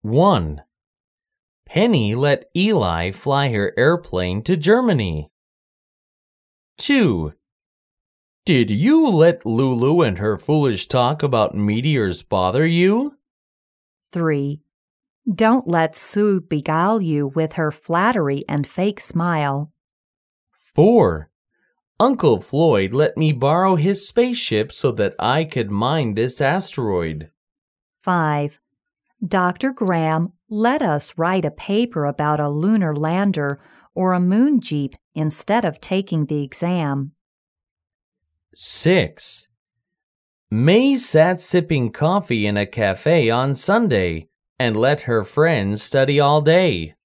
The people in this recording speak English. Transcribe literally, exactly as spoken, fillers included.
one. Penny let Eli fly her airplane to Germany. two. Did you let Lulu and her foolish talk about meteors bother you? three. Don't let Sue beguile you with her flattery and fake smile. four. Uncle Floyd let me borrow his spaceship so that I could mine this asteroid. five. Doctor Graham let us write a paper about a lunar lander or a moon jeep instead of taking the exam. six. May sat sipping coffee in a cafe on Sunday and let her friends study all day.